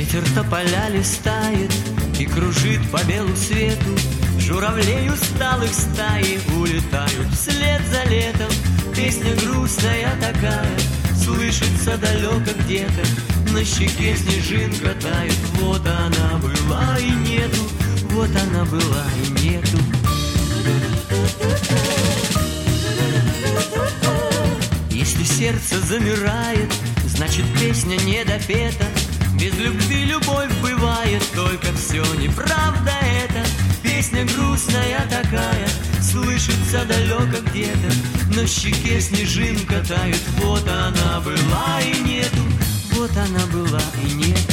Ветер тополя листает и кружит по белу свету. Журавлей усталых стаи улетают вслед за летом. Песня грустная такая слышится далеко где-то. На щеке снежинка тает. Вот она была и нету, вот она была и нету. Если сердце замирает, значит песня не допета. Без любви любовь бывает, только все неправда это. Песня грустная такая слышится далеко где-то. На щеке снежинка тает. Вот она была и нету, вот она была и нету.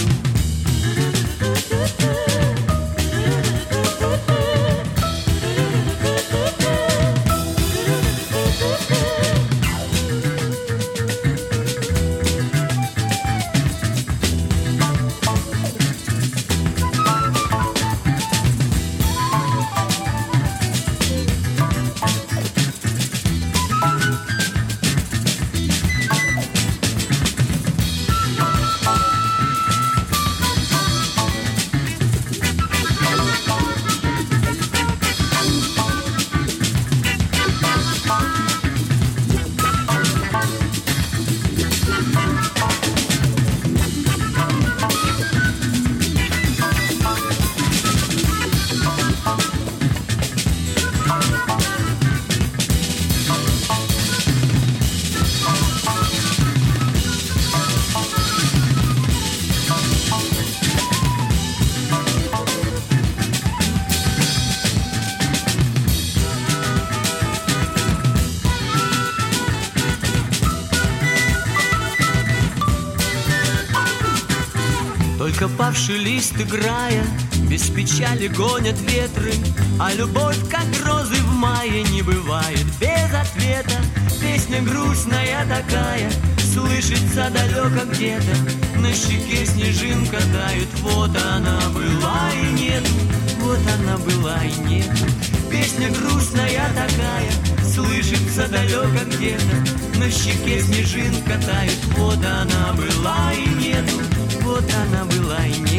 Только павший лист играя, без печали гонят ветры. А любовь, как розы в мае, не бывает без ответа. Песня грустная такая слышится далеко где-то. На щеке снежинка тает. Вот она была и нету, вот она была и нету. Песня грустная такая слышится далеко где-то. На щеке снежинка тает. Вот она была и нету, вот она была и нету.